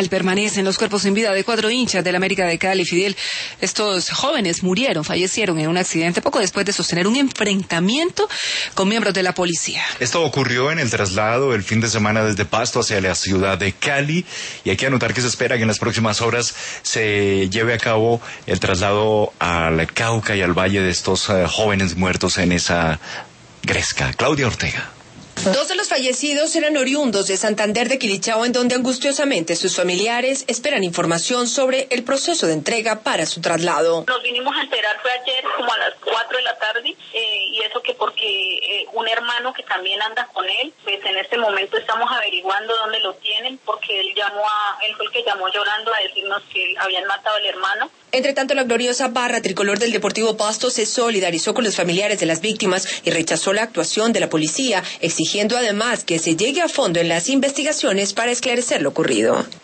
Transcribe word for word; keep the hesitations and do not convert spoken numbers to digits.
Nacional permanecen los cuerpos sin vida de cuatro hinchas del América de Cali. Fidel, estos jóvenes murieron, fallecieron en un accidente poco después de sostener un enfrentamiento con miembros de la policía. Esto ocurrió en el traslado el fin de semana desde Pasto hacia la ciudad de Cali, y hay que anotar que se espera que en las próximas horas se lleve a cabo el traslado al Cauca y al Valle de estos uh, jóvenes muertos en esa gresca. Claudia Ortega. Dos de los fallecidos eran oriundos de Santander de Quilichao, en donde angustiosamente sus familiares esperan información sobre el proceso de entrega para su traslado. Nos vinimos a enterar fue ayer como a las cuatro de la tarde, eh, y eso que porque eh, un hermano que también anda con él, pues en este momento estamos averiguando dónde lo tienen, porque él llamó a, él fue el que llamó llorando a decirnos que habían matado al hermano. Entre tanto, la gloriosa barra tricolor del Deportivo Pasto se solidarizó con los familiares de las víctimas y rechazó la actuación de la policía, exigiendo además que se llegue a fondo en las investigaciones para esclarecer lo ocurrido.